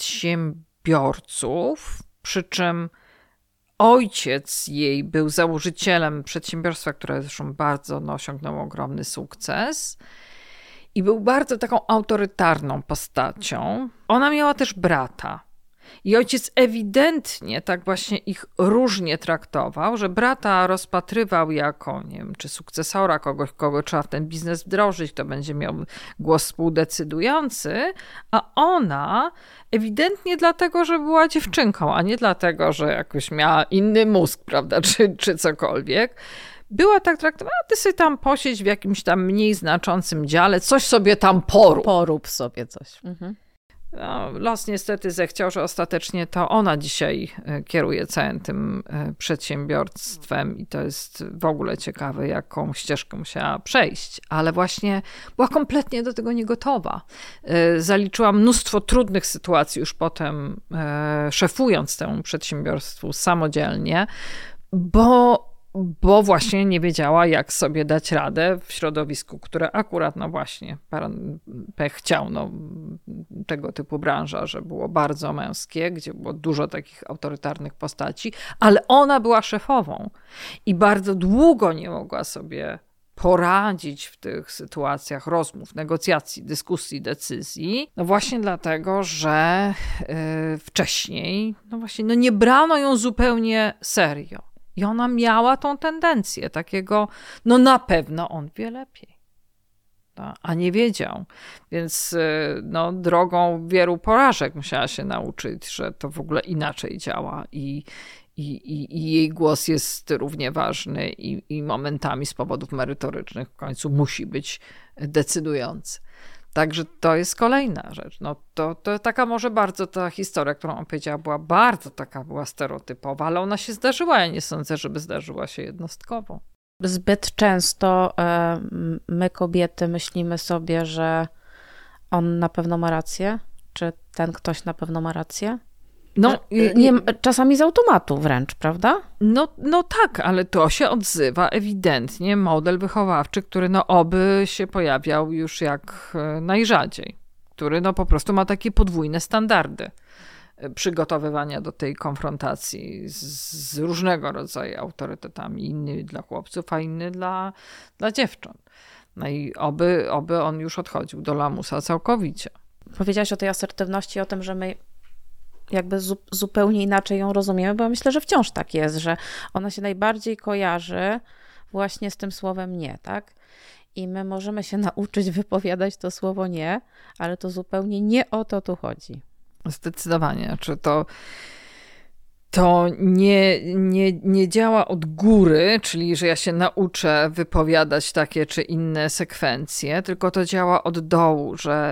przedsiębiorców, przy czym ojciec jej był założycielem przedsiębiorstwa, które zresztą bardzo no, osiągnęło ogromny sukces i był bardzo taką autorytarną postacią. Ona miała też brata i ojciec ewidentnie tak właśnie ich różnie traktował, że brata rozpatrywał jako, nie wiem, czy sukcesora, kogoś, kogo trzeba w ten biznes wdrożyć, kto będzie miał głos współdecydujący, a ona ewidentnie dlatego, że była dziewczynką, a nie dlatego, że jakoś miała inny mózg, prawda, czy, czy cokolwiek, była tak traktowana, a ty sobie tam posiedź w jakimś tam mniej znaczącym dziale, coś sobie tam porób. Porób sobie coś. Mhm. No, los niestety zechciał, że ostatecznie to ona dzisiaj kieruje całym tym przedsiębiorstwem i to jest w ogóle ciekawe, jaką ścieżkę musiała przejść, ale właśnie była kompletnie do tego niegotowa. Zaliczyła mnóstwo trudnych sytuacji już potem szefując temu przedsiębiorstwu samodzielnie, bo bo właśnie nie wiedziała, jak sobie dać radę w środowisku, które akurat, no właśnie, pech chciał, no, tego typu branża, że było bardzo męskie, gdzie było dużo takich autorytarnych postaci, ale ona była szefową i bardzo długo nie mogła sobie poradzić w tych sytuacjach rozmów, negocjacji, dyskusji, decyzji, no właśnie dlatego, że yy, wcześniej, no właśnie, no nie brano ją zupełnie serio. I ona miała tą tendencję takiego, no na pewno on wie lepiej, a nie wiedział. Więc no, drogą wielu porażek musiała się nauczyć, że to w ogóle inaczej działa i, i, i, i jej głos jest równie ważny i, i momentami z powodów merytorycznych w końcu musi być decydujący. Także to jest kolejna rzecz. No to, to taka może bardzo ta historia, którą opowiedziała, była bardzo taka była stereotypowa, ale ona się zdarzyła. Ja nie sądzę, żeby zdarzyła się jednostkowo. Zbyt często my kobiety myślimy sobie, że on na pewno ma rację, czy ten ktoś na pewno ma rację. No, nie, czasami z automatu wręcz, prawda? No, no tak, ale to się odzywa ewidentnie model wychowawczy, który no oby się pojawiał już jak najrzadziej, który no po prostu ma takie podwójne standardy przygotowywania do tej konfrontacji z, z różnego rodzaju autorytetami, inny dla chłopców, a inny dla, dla dziewcząt. No i oby, oby on już odchodził do lamusa całkowicie. Powiedziałaś o tej asertywności, o tym, że my jakby zu- zupełnie inaczej ją rozumiemy, bo ja myślę, że wciąż tak jest, że ona się najbardziej kojarzy właśnie z tym słowem nie, tak? I my możemy się nauczyć wypowiadać to słowo nie, ale to zupełnie nie o to tu chodzi. Zdecydowanie. Czy to, to nie, nie, nie działa od góry, czyli że ja się nauczę wypowiadać takie czy inne sekwencje, tylko to działa od dołu, że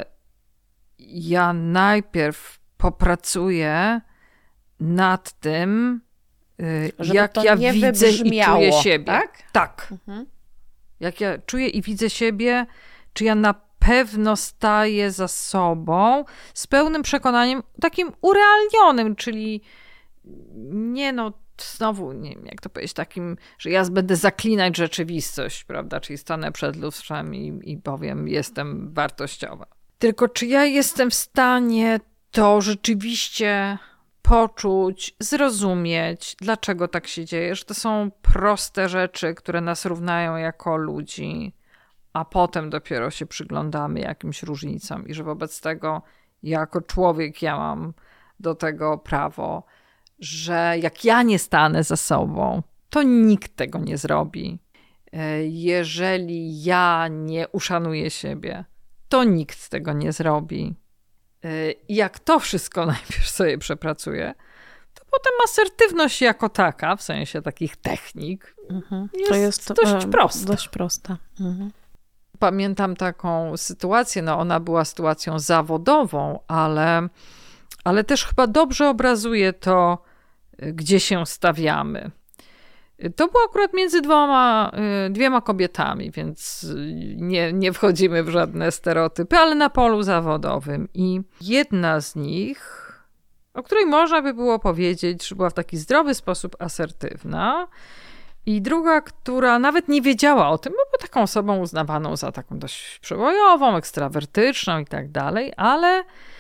ja najpierw popracuję nad tym, żeby jak to ja nie widzę i czuję siebie. Tak? Tak. Mhm. Jak ja czuję i widzę siebie, czy ja na pewno staję za sobą z pełnym przekonaniem, takim urealnionym, czyli nie no, znowu, nie wiem, jak to powiedzieć, takim, że ja będę zaklinać rzeczywistość, prawda, czyli stanę przed lustrzem i, i powiem, jestem wartościowa. Tylko czy ja jestem w stanie to rzeczywiście poczuć, zrozumieć, dlaczego tak się dzieje, że to są proste rzeczy, które nas równają jako ludzi, a potem dopiero się przyglądamy jakimś różnicom i że wobec tego jako człowiek ja mam do tego prawo, że jak ja nie stanę za sobą, to nikt tego nie zrobi. Jeżeli ja nie uszanuję siebie, to nikt tego nie zrobi. I jak to wszystko najpierw sobie przepracuję, to potem asertywność jako taka, w sensie takich technik, mhm. jest, to jest dość prosta. Dość prosta. Mhm. Pamiętam taką sytuację, no ona była sytuacją zawodową, ale, ale też chyba dobrze obrazuje to, gdzie się stawiamy. To było akurat między dwoma, dwiema kobietami, więc nie, nie wchodzimy w żadne stereotypy, ale na polu zawodowym. I jedna z nich, o której można by było powiedzieć, że była w taki zdrowy sposób asertywna, i druga, która nawet nie wiedziała o tym, bo była taką osobą uznawaną za taką dość przebojową, ekstrawertyczną i tak dalej, ale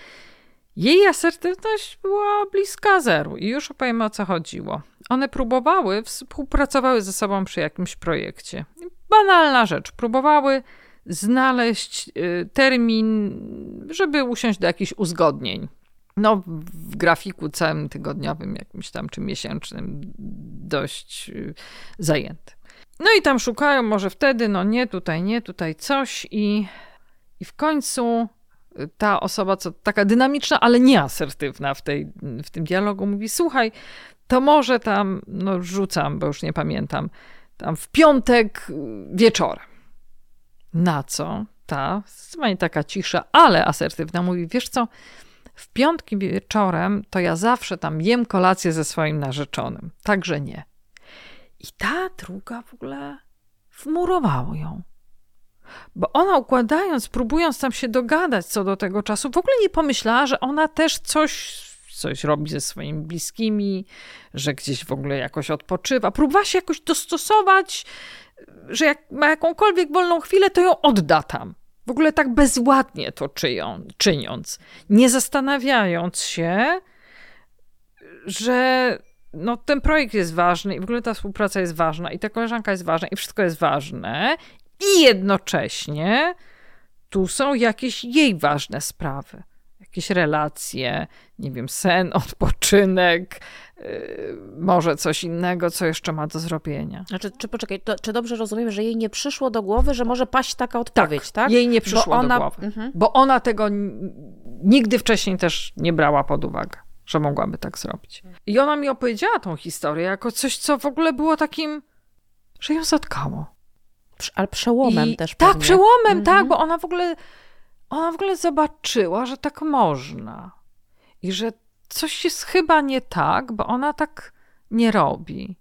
jej asertywność była bliska zeru i już opowiem, o co chodziło. One próbowały, współpracowały ze sobą przy jakimś projekcie. Banalna rzecz. Próbowały znaleźć termin, żeby usiąść do jakichś uzgodnień. No, w grafiku całym tygodniowym, jakimś tam, czy miesięcznym, dość zajęty. No i tam szukają, może wtedy, no nie, tutaj nie, tutaj coś i, i w końcu ta osoba, co taka dynamiczna, ale nie asertywna w, tej, w tym dialogu, mówi, słuchaj, to może tam, no rzucam, bo już nie pamiętam, tam w piątek wieczorem. Na co ta, zdecydowanie taka cisza, ale asertywna, mówi, wiesz co, w piątki wieczorem to ja zawsze tam jem kolację ze swoim narzeczonym. Także nie. I ta druga w ogóle wmurowało ją. Bo ona układając, próbując tam się dogadać co do tego czasu, w ogóle nie pomyślała, że ona też coś, coś robi ze swoimi bliskimi, że gdzieś w ogóle jakoś odpoczywa. Próbowała się jakoś dostosować, że jak ma jakąkolwiek wolną chwilę, to ją odda tam. W ogóle tak bezładnie to czyją, czyniąc, nie zastanawiając się, że no, ten projekt jest ważny i w ogóle ta współpraca jest ważna i ta koleżanka jest ważna i wszystko jest ważne i jednocześnie tu są jakieś jej ważne sprawy. Jakieś relacje, nie wiem, sen, odpoczynek, yy, może coś innego, co jeszcze ma do zrobienia. Znaczy, czy poczekaj, to, czy dobrze rozumiem, że jej nie przyszło do głowy, że może paść taka odpowiedź, tak? tak? Jej nie przyszło ona... do głowy, mhm. bo ona tego nigdy wcześniej też nie brała pod uwagę, że mogłaby tak zrobić. I ona mi opowiedziała tą historię jako coś, co w ogóle było takim, że ją zatkało. Ale przełomem I, też Tak, pewnie. przełomem, mhm. tak, bo ona w ogóle... ona w ogóle zobaczyła, że tak można i że coś jest chyba nie tak, bo ona tak nie robi.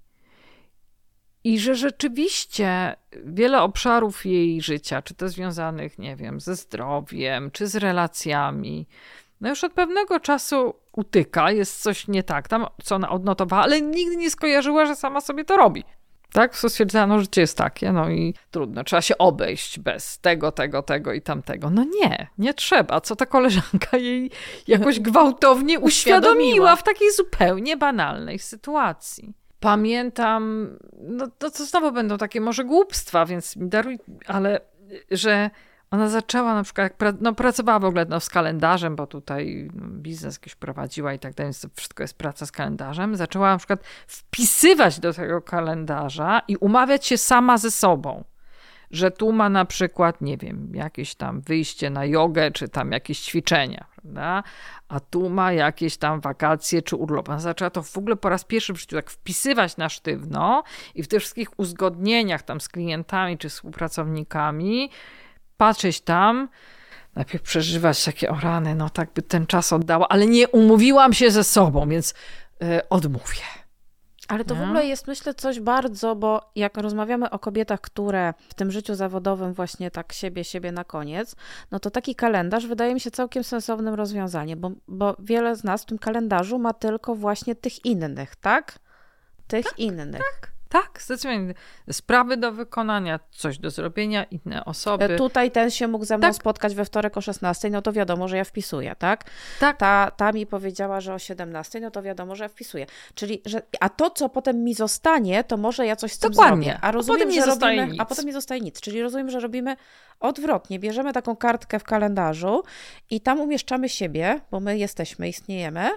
I że rzeczywiście wiele obszarów jej życia, czy to związanych, nie wiem, ze zdrowiem, czy z relacjami, no już od pewnego czasu utyka, jest coś nie tak tam, co ona odnotowała, ale nigdy nie skojarzyła, że sama sobie to robi. Tak? Stwierdzano, że życie jest takie, no i trudno, trzeba się obejść bez tego, tego, tego i tamtego. No nie, nie trzeba. Co ta koleżanka jej jakoś gwałtownie uświadomiła w takiej zupełnie banalnej sytuacji. Pamiętam, no to znowu będą takie może głupstwa, więc mi daruj, ale że ona zaczęła na przykład, jak pra, no, pracowała w ogóle no, z kalendarzem, bo tutaj no, biznes jakiś prowadziła i tak dalej, więc to wszystko jest praca z kalendarzem. Zaczęła na przykład wpisywać do tego kalendarza i umawiać się sama ze sobą, że tu ma na przykład, nie wiem, jakieś tam wyjście na jogę, czy tam jakieś ćwiczenia, prawda? A tu ma jakieś tam wakacje, czy urlop. Ona zaczęła to w ogóle po raz pierwszy w życiu tak wpisywać na sztywno i w tych wszystkich uzgodnieniach tam z klientami, czy współpracownikami patrzeć tam, najpierw przeżywać takie o rany, no tak by ten czas oddała, ale nie umówiłam się ze sobą, więc yy, odmówię. Ale to nie? w ogóle jest, myślę, coś bardzo, bo jak rozmawiamy o kobietach, które w tym życiu zawodowym właśnie tak siebie, siebie na koniec, no to taki kalendarz wydaje mi się całkiem sensownym rozwiązaniem, bo, bo wiele z nas w tym kalendarzu ma tylko właśnie tych innych, tak? Tych tak, innych. Tak. Tak, zdecydowanie. Sprawy do wykonania, coś do zrobienia, inne osoby. Tutaj ten się mógł ze mną tak. spotkać we wtorek o szesnastej, no to wiadomo, że ja wpisuję, tak? Tak. Ta, ta mi powiedziała, że o siedemnastej, no to wiadomo, że ja wpisuję. Czyli, że, a to, co potem mi zostanie, to może ja coś z tym Dokładnie. zrobię. A rozumiem, potem nie że zostaje robimy, nic. a potem nie zostaje nic. Czyli rozumiem, że robimy odwrotnie. Bierzemy taką kartkę w kalendarzu i tam umieszczamy siebie, bo my jesteśmy, istniejemy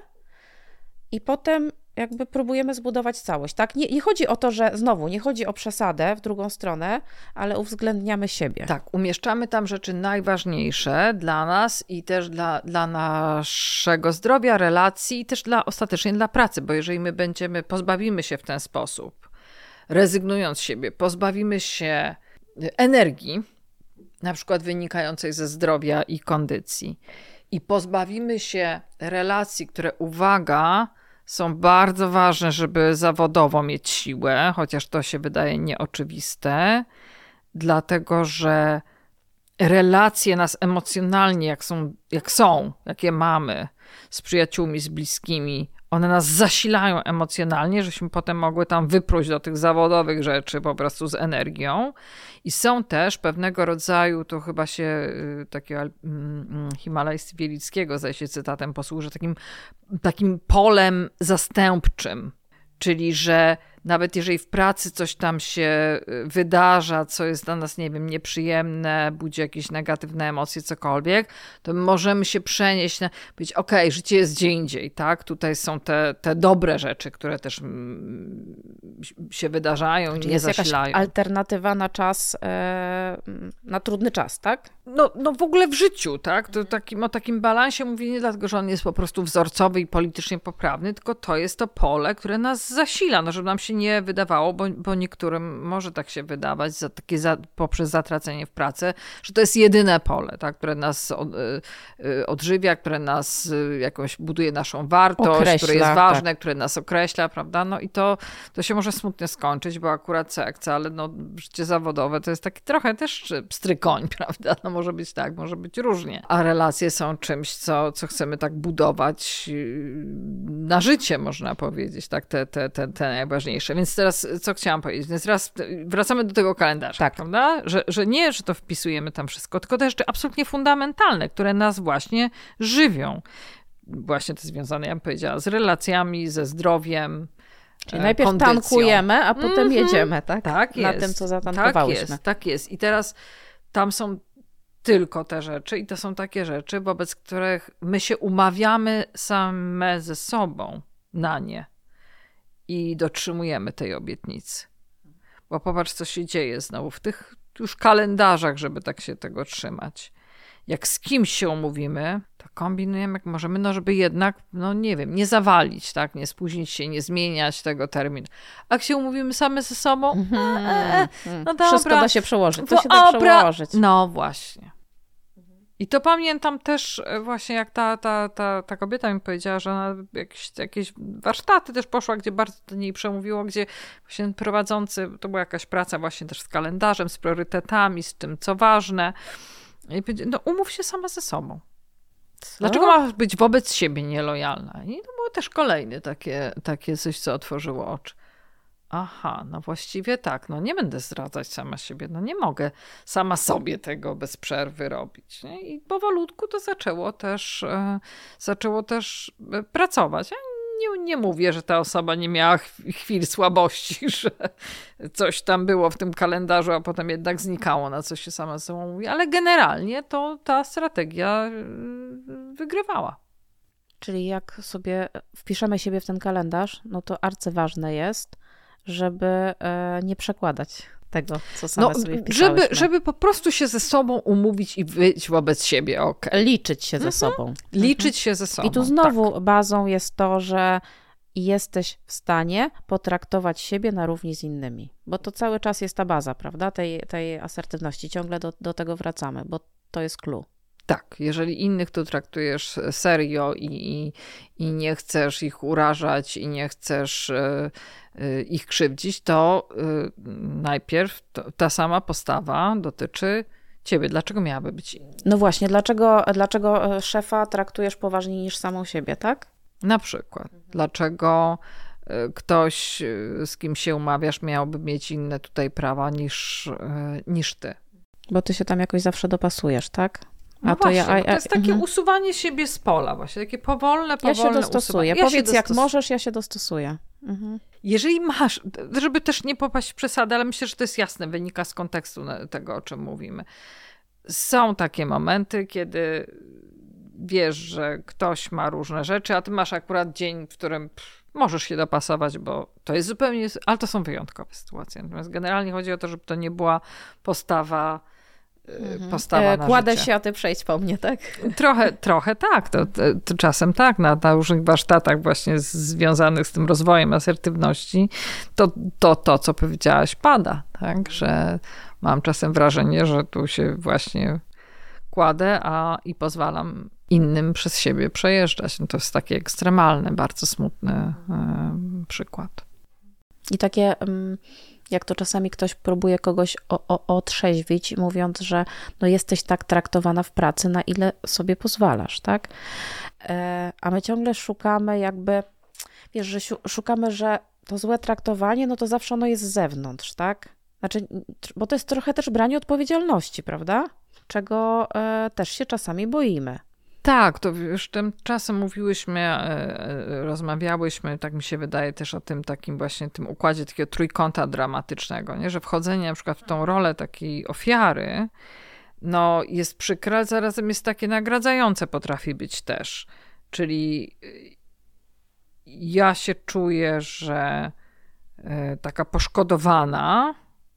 i potem jakby próbujemy zbudować całość, tak? Nie, nie chodzi o to, że znowu, nie chodzi o przesadę w drugą stronę, ale uwzględniamy siebie. Tak, umieszczamy tam rzeczy najważniejsze dla nas i też dla, dla naszego zdrowia, relacji i też dla, ostatecznie dla pracy, bo jeżeli my będziemy, pozbawimy się w ten sposób, rezygnując z siebie, pozbawimy się energii, na przykład wynikającej ze zdrowia i kondycji i pozbawimy się relacji, które, uwaga, są bardzo ważne, żeby zawodowo mieć siłę, chociaż to się wydaje nieoczywiste, dlatego że relacje nas emocjonalnie, jak są, jak są, jakie mamy z przyjaciółmi, z bliskimi, one nas zasilają emocjonalnie, żeśmy potem mogły tam wypróć do tych zawodowych rzeczy po prostu z energią. I są też pewnego rodzaju, to chyba się takiego Himalajsty Bielickiego, zdaje się cytatem posłuży, takim, takim polem zastępczym. Czyli, że nawet jeżeli w pracy coś tam się wydarza, co jest dla nas, nie wiem, nieprzyjemne, budzi jakieś negatywne emocje, cokolwiek, to możemy się przenieść na, powiedzieć, okej, okay, życie jest gdzie indziej, tak? Tutaj są te, te dobre rzeczy, które też się wydarzają i nie jest zasilają. Jakaś alternatywa na czas, e, na trudny czas, tak? No, no w ogóle w życiu, tak? To takim, o takim balansie mówię nie dlatego, że on jest po prostu wzorcowy i politycznie poprawny, tylko to jest to pole, które nas zasila, no żeby nam się nie wydawało, bo, bo niektórym może tak się wydawać za, takie za, poprzez zatracenie w pracy, że to jest jedyne pole, tak? Które nas od, y, odżywia, które nas y, jakoś buduje naszą wartość, określa, które jest ważne, tak. które nas określa, prawda? No i to, to się może smutnie skończyć, bo akurat sekcja, ale no życie zawodowe to jest taki trochę też pstrykoń, prawda? No może być tak, może być różnie. A relacje są czymś, co, co chcemy tak budować na życie, można powiedzieć, tak? Te, te, te, te najważniejsze. Więc teraz, co chciałam powiedzieć? Więc teraz wracamy do tego kalendarza, tak. prawda? Że, że nie, że to wpisujemy tam wszystko, tylko te rzeczy absolutnie fundamentalne, które nas właśnie żywią. Właśnie te związane, ja bym powiedziała, z relacjami, ze zdrowiem, Czyli najpierw kondycją. tankujemy, a potem mm-hmm. jedziemy, tak? Tak jest. Na tym, co zatankowałyśmy. Tak jest, tak jest. I teraz tam są tylko te rzeczy i to są takie rzeczy, wobec których my się umawiamy same ze sobą na nie i dotrzymujemy tej obietnicy. Bo popatrz, co się dzieje znowu w tych już kalendarzach, żeby tak się tego trzymać. Jak z kimś się umówimy, to kombinujemy jak możemy, no żeby jednak, no nie wiem, nie zawalić, tak, nie spóźnić się, nie zmieniać tego terminu. A jak się umówimy same ze sobą, mm-hmm. e, e, no dobra. Wszystko da się przełożyć, to to się da obra... przełożyć. No właśnie. I to pamiętam też właśnie, jak ta, ta, ta, ta kobieta mi powiedziała, że ona jakieś, jakieś warsztaty też poszła, gdzie bardzo do niej przemówiło, gdzie właśnie prowadzący, to była jakaś praca właśnie też z kalendarzem, z priorytetami, z tym, co ważne. I powiedziała, no umów się sama ze sobą. Co? Dlaczego masz być wobec siebie nielojalna? I to było też kolejne takie, takie coś, co otworzyło oczy. Aha, no właściwie tak, no nie będę zdradzać sama siebie, no nie mogę sama sobie tego bez przerwy robić. Nie? I powolutku to zaczęło też, e, zaczęło też pracować. Ja nie, nie mówię, że ta osoba nie miała chwil słabości, że coś tam było w tym kalendarzu, a potem jednak znikało, na co się sama ze sobą mówi, ale generalnie to ta strategia wygrywała. Czyli jak sobie wpiszemy siebie w ten kalendarz, no to arcyważne jest, żeby e, nie przekładać tego, co same no, sobie wpisałyśmy. Żeby, żeby po prostu się ze sobą umówić i być wobec siebie, okej. Liczyć się mhm. ze sobą. Liczyć mhm. się ze sobą, I tu znowu tak. bazą jest to, że jesteś w stanie potraktować siebie na równi z innymi. Bo to cały czas jest ta baza, prawda, tej, tej asertywności. Ciągle do, do tego wracamy, bo to jest clue. Tak, jeżeli innych to traktujesz serio i, i, i nie chcesz ich urażać i nie chcesz y, y, ich krzywdzić, to y, najpierw to, ta sama postawa dotyczy ciebie. Dlaczego miałaby być inna? No właśnie, dlaczego, dlaczego szefa traktujesz poważniej niż samą siebie, tak? Na przykład. Mhm. Dlaczego ktoś, z kim się umawiasz, miałby mieć inne tutaj prawa niż, niż ty? Bo ty się tam jakoś zawsze dopasujesz, tak? A no to, właśnie, ja, a, a, to jest takie mhm. usuwanie siebie z pola właśnie, takie powolne, powolne Ja się dostosuję. Ja Powiedz się jak dostos... możesz, ja się dostosuję. Mhm. Jeżeli masz, żeby też nie popaść w przesadę, ale myślę, że to jest jasne, wynika z kontekstu tego, o czym mówimy. Są takie momenty, kiedy wiesz, że ktoś ma różne rzeczy, a ty masz akurat dzień, w którym pff, możesz się dopasować, bo to jest zupełnie, ale to są wyjątkowe sytuacje. Natomiast generalnie chodzi o to, żeby to nie była postawa Mhm. postawa na Kładę życie. się, a ty przejdź po mnie, tak? Trochę, trochę tak. To, to, to czasem tak, na, na różnych warsztatach właśnie z, związanych z tym rozwojem asertywności, to, to, to co powiedziałaś, pada. Tak? Że mam czasem wrażenie, że tu się właśnie kładę a, i pozwalam innym przez siebie przejeżdżać. No to jest taki ekstremalny, bardzo smutny e, przykład. I takie... Um... jak to czasami ktoś próbuje kogoś o, o, otrzeźwić, mówiąc, że no jesteś tak traktowana w pracy, na ile sobie pozwalasz, tak? E, a my ciągle szukamy jakby, wiesz, że szukamy, że to złe traktowanie, no to zawsze ono jest z zewnątrz, tak? Znaczy, bo to jest trochę też branie odpowiedzialności, prawda? Czego e, też się czasami boimy. Tak, to już tym czasem mówiłyśmy, rozmawiałyśmy, tak mi się wydaje też o tym takim właśnie tym układzie takiego trójkąta dramatycznego, nie? Że wchodzenie na przykład w tą rolę takiej ofiary, no jest przykre, ale zarazem jest takie nagradzające potrafi być też. Czyli ja się czuję, że taka poszkodowana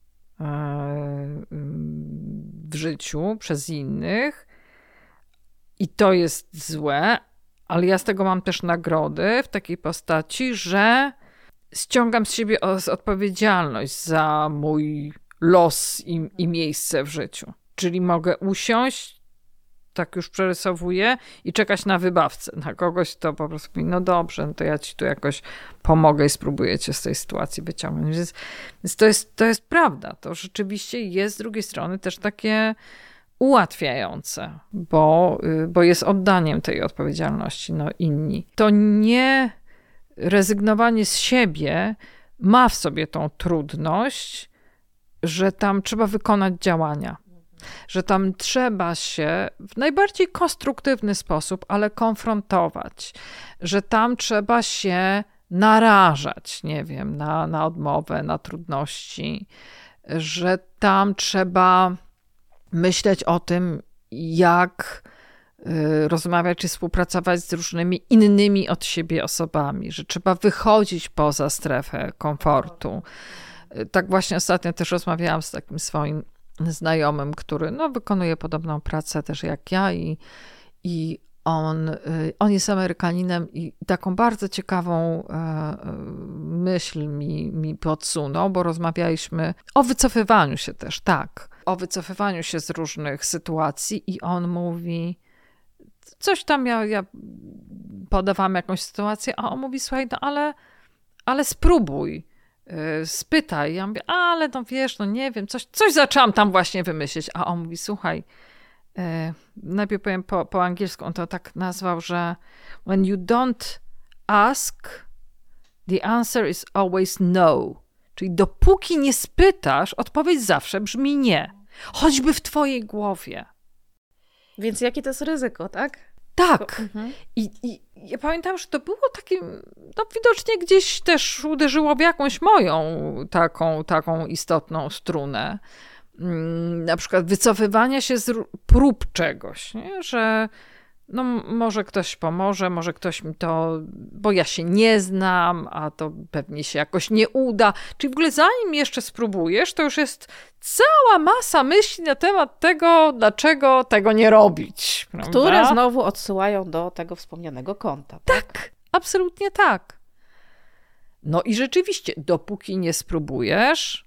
w życiu przez innych, i to jest złe, ale ja z tego mam też nagrody w takiej postaci, że ściągam z siebie odpowiedzialność za mój los i, i miejsce w życiu. Czyli mogę usiąść, tak już przerysowuję i czekać na wybawcę, na kogoś, kto po prostu mówi, no dobrze, no to ja ci tu jakoś pomogę i spróbuję cię z tej sytuacji wyciągnąć. Więc, więc to jest, to jest prawda. To rzeczywiście jest z drugiej strony też takie ułatwiające, bo, bo jest oddaniem tej odpowiedzialności, no inni. To nie rezygnowanie z siebie ma w sobie tą trudność, że tam trzeba wykonać działania, że tam trzeba się w najbardziej konstruktywny sposób, ale konfrontować, że tam trzeba się narażać, nie wiem, na, na odmowę, na trudności, że tam trzeba myśleć o tym, jak rozmawiać czy współpracować z różnymi innymi od siebie osobami, że trzeba wychodzić poza strefę komfortu. Tak właśnie ostatnio też rozmawiałam z takim swoim znajomym, który no, wykonuje podobną pracę też jak ja i, i on, on jest Amerykaninem i taką bardzo ciekawą myśl mi, mi podsunął, bo rozmawialiśmy o wycofywaniu się też, tak. o wycofywaniu się z różnych sytuacji i on mówi, coś tam ja, ja podawam jakąś sytuację, a on mówi, słuchaj, no ale, ale spróbuj, yy, spytaj. Ja mówię, ale no wiesz, no nie wiem, coś, coś zaczęłam tam właśnie wymyślić, a on mówi, słuchaj, yy, najpierw powiem po, po angielsku, on to tak nazwał, że when you don't ask, the answer is always no. Czyli dopóki nie spytasz, odpowiedź zawsze brzmi nie. Choćby w twojej głowie. Więc jakie to jest ryzyko, tak? Tak. Mhm. I, I ja pamiętam, że to było takie, no widocznie gdzieś też uderzyło w jakąś moją taką, taką istotną strunę. Na przykład wycofywania się z prób czegoś, nie? Że no może ktoś pomoże, może ktoś mi to, bo ja się nie znam, a to pewnie się jakoś nie uda. Czyli w ogóle zanim jeszcze spróbujesz, to już jest cała masa myśli na temat tego, dlaczego tego nie robić. Prawda? Które znowu odsyłają do tego wspomnianego konta. Tak, tak, absolutnie tak. No i rzeczywiście, dopóki nie spróbujesz,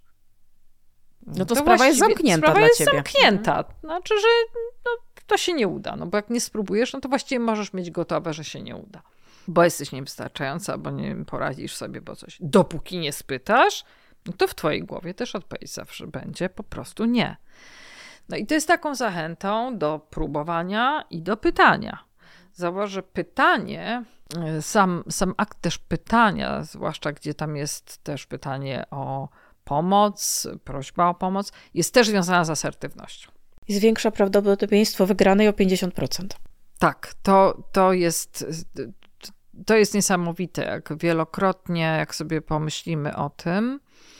no to, to sprawa jest zamknięta sprawa dla jest ciebie. zamknięta. Mhm. Znaczy, że no, to się nie uda. No bo jak nie spróbujesz, no to właściwie możesz mieć gotowe, że się nie uda. Bo jesteś niewystarczająca, albo nie poradzisz sobie, bo coś. Dopóki nie spytasz, no to w twojej głowie też odpowiedź zawsze będzie po prostu nie. No i to jest taką zachętą do próbowania i do pytania. Zauważ, że pytanie, sam, sam akt też pytania, zwłaszcza gdzie tam jest też pytanie o pomoc, prośba o pomoc, jest też związana z asertywnością. I zwiększa prawdopodobieństwo wygranej o pięćdziesiąt procent. Tak, to, to jest... To jest niesamowite, jak wielokrotnie, jak sobie pomyślimy o tym,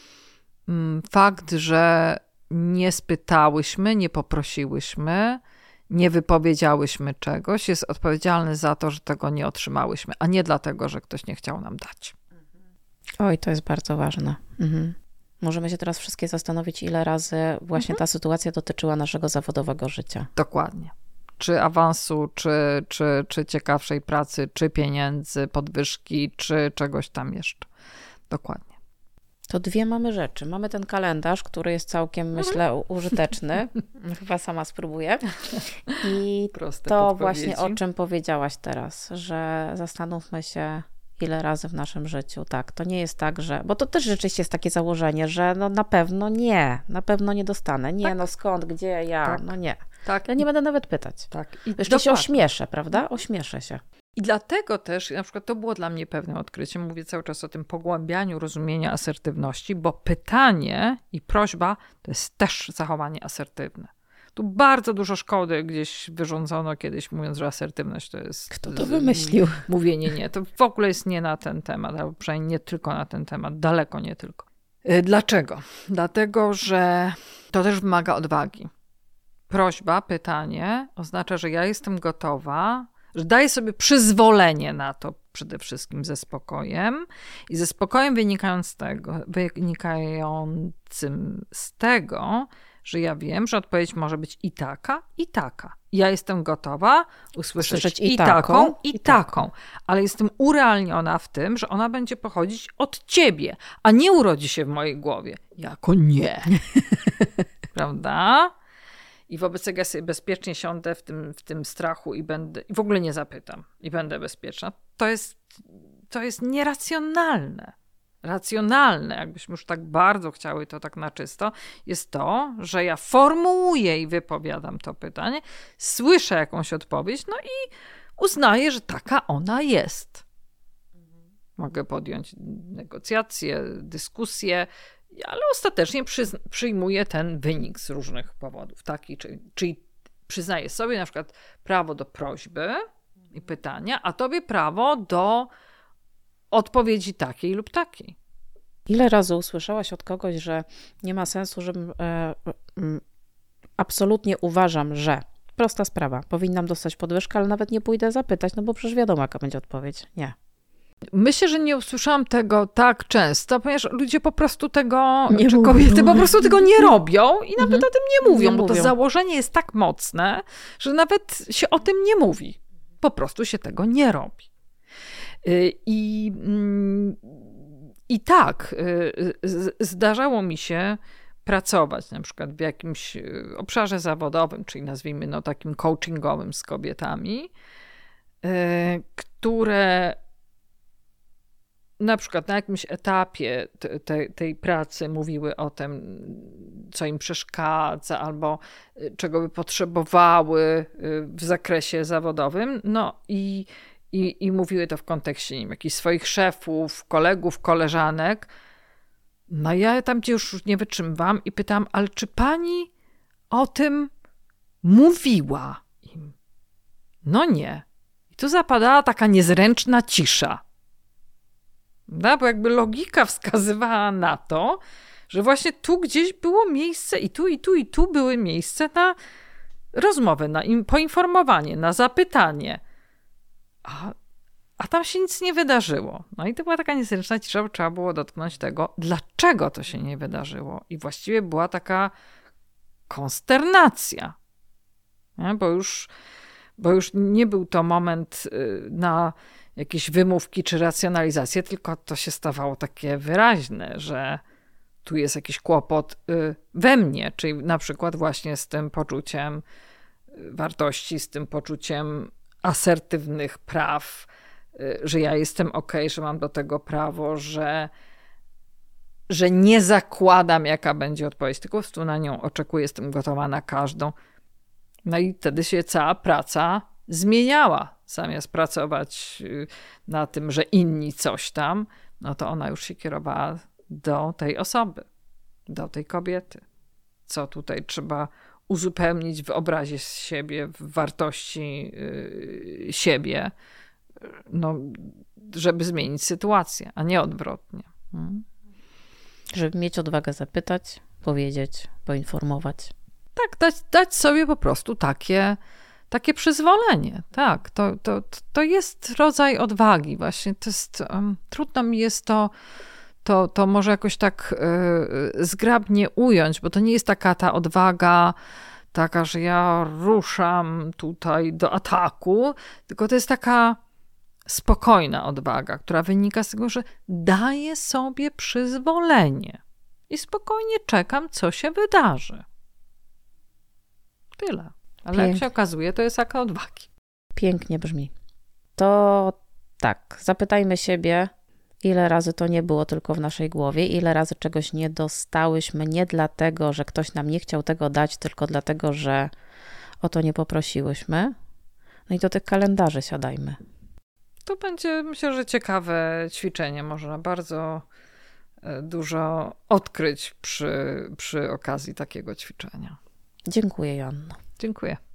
fakt, że nie spytałyśmy, nie poprosiłyśmy, nie wypowiedziałyśmy czegoś, jest odpowiedzialny za to, że tego nie otrzymałyśmy, a nie dlatego, że ktoś nie chciał nam dać. Oj, to jest bardzo ważne. Mhm. Możemy się teraz wszystkie zastanowić, ile razy właśnie mhm. ta sytuacja dotyczyła naszego zawodowego życia. Dokładnie. Czy awansu, czy, czy, czy ciekawszej pracy, czy pieniędzy, podwyżki, czy czegoś tam jeszcze. Dokładnie. To dwie mamy rzeczy. Mamy ten kalendarz, który jest całkiem, myślę, użyteczny. Chyba sama spróbuję. I Proste to podpowiedzi. Właśnie o czym powiedziałaś teraz, że zastanówmy się, ile razy w naszym życiu. Tak, to nie jest tak, że... Bo to też rzeczywiście jest takie założenie, że no na pewno nie, na pewno nie dostanę. Nie, tak. no skąd, gdzie ja? Tak. No nie. Tak. Ja nie będę nawet pytać. Tak. I Jeszcze się ośmieszę, prawda? Ośmieszę się. I dlatego też, na przykład to było dla mnie pewnym odkryciem, mówię cały czas o tym pogłębianiu rozumienia asertywności, bo pytanie i prośba to jest też zachowanie asertywne. Tu bardzo dużo szkody gdzieś wyrządzono kiedyś, mówiąc, że asertywność to jest... Kto to wymyślił? Mówienie nie. To w ogóle jest nie na ten temat, albo przynajmniej nie tylko na ten temat, daleko nie tylko. Dlaczego? Dlatego, że to też wymaga odwagi. Prośba, pytanie oznacza, że ja jestem gotowa, że daję sobie przyzwolenie na to przede wszystkim ze spokojem i ze spokojem wynikając z tego, wynikającym z tego, że ja wiem, że odpowiedź może być i taka, i taka. Ja jestem gotowa usłyszeć Słyszeć i, i taką, taką, i, i taką. taką. Ale jestem urealniona w tym, że ona będzie pochodzić od ciebie, a nie urodzi się w mojej głowie. Jako nie. Prawda? I wobec tego ja sobie bezpiecznie siądę w tym, w tym strachu i będę, i w ogóle nie zapytam i będę bezpieczna. To jest, to jest nieracjonalne. Racjonalne, jakbyśmy już tak bardzo chciały to tak na czysto, jest to, że ja formułuję i wypowiadam to pytanie, słyszę jakąś odpowiedź, no i uznaję, że taka ona jest. Mogę podjąć negocjacje, dyskusje, ale ostatecznie przyzna- przyjmuję ten wynik z różnych powodów. Taki, czyli, czyli przyznaję sobie na przykład prawo do prośby i pytania, a tobie prawo do odpowiedzi takiej lub takiej. Ile razy usłyszałaś od kogoś, że nie ma sensu, żebym e, e, absolutnie uważam, że prosta sprawa, powinnam dostać podwyżkę, ale nawet nie pójdę zapytać, no bo przecież wiadomo, jaka będzie odpowiedź. Nie. Myślę, że nie usłyszałam tego tak często, ponieważ ludzie po prostu tego, nie czy mówią. kobiety po prostu tego nie robią i nawet mhm. o tym nie mówią, nie bo mówią. To założenie jest tak mocne, że nawet się o tym nie mówi. Po prostu się tego nie robi. I, i tak, zdarzało mi się pracować na przykład w jakimś obszarze zawodowym, czyli nazwijmy no takim coachingowym z kobietami, które na przykład na jakimś etapie te, te, tej pracy mówiły o tym, co im przeszkadza albo czego by potrzebowały w zakresie zawodowym, no i, i, i mówiły to w kontekście, nie wiem, jakichś swoich szefów, kolegów, koleżanek. No ja tam gdzie już nie wytrzymywałam i pytam, ale czy pani o tym mówiła im? No nie. I tu zapadała taka niezręczna cisza. No, bo jakby logika wskazywała na to, że właśnie tu gdzieś było miejsce i tu, i tu, i tu były miejsce na rozmowę, na im, poinformowanie, na zapytanie. A, a tam się nic nie wydarzyło. No i to była taka niezręczna cisza, bo trzeba było dotknąć tego, dlaczego to się nie wydarzyło. I właściwie była taka konsternacja. Nie? Bo już, bo już nie był to moment na jakieś wymówki czy racjonalizację, tylko to się stawało takie wyraźne, że tu jest jakiś kłopot we mnie, czyli na przykład właśnie z tym poczuciem wartości, z tym poczuciem asertywnych praw, że ja jestem okej, że mam do tego prawo, że, że nie zakładam, jaka będzie odpowiedź, tylko po prostu na nią oczekuję, jestem gotowa na każdą. No i wtedy się cała praca zmieniała. Zamiast pracować na tym, że inni coś tam, no to ona już się kierowała do tej osoby, do tej kobiety. Co tutaj trzeba uzupełnić w obrazie siebie, w wartości yy, siebie, no, żeby zmienić sytuację, a nie odwrotnie. Hmm? Żeby mieć odwagę zapytać, powiedzieć, poinformować. Tak, dać, dać sobie po prostu takie Takie przyzwolenie, tak, to, to, to jest rodzaj odwagi właśnie, to jest, um, trudno mi jest to, to, to może jakoś tak y, zgrabnie ująć, bo to nie jest taka ta odwaga, taka, że ja ruszam tutaj do ataku, tylko to jest taka spokojna odwaga, która wynika z tego, że daję sobie przyzwolenie i spokojnie czekam, co się wydarzy. Tyle. Ale Pięknie. Jak się okazuje, to jest akt odwagi. Pięknie brzmi. To tak, zapytajmy siebie, ile razy to nie było tylko w naszej głowie, ile razy czegoś nie dostałyśmy, nie dlatego, że ktoś nam nie chciał tego dać, tylko dlatego, że o to nie poprosiłyśmy. No i do tych kalendarzy siadajmy. To będzie, myślę, że ciekawe ćwiczenie. Można bardzo dużo odkryć przy, przy okazji takiego ćwiczenia. Dziękuję, Joanno. Dziękuję.